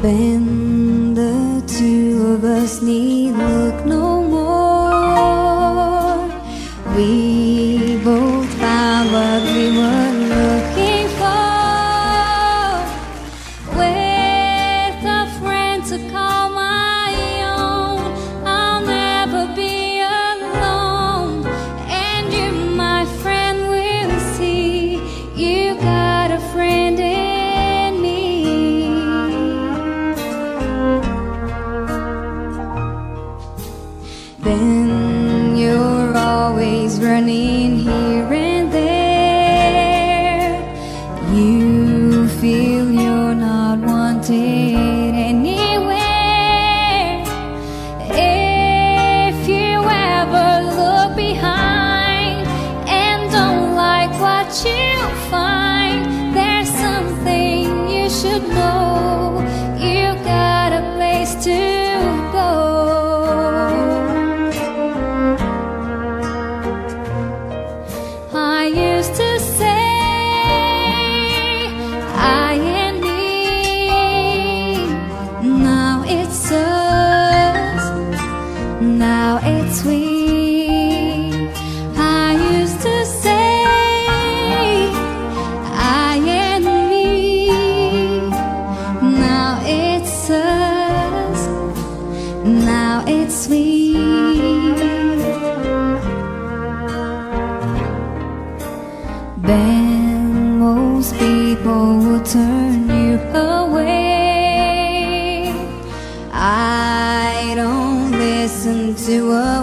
When the two of us need look no more, we both found what we were looking for. With a friend to call my own, I'll never be alone. And you, my friend, will see you got a friend in me. Then you're always running here and there. You feel you're not wanted anywhere. If you ever look behind and don't like what you find, there's something you should know. You got a place to go. I used to say I and me. Now it's us, now it's we. I used to say I and me. Now it's us, now it's we. Then most people will turn you away. I don't listen to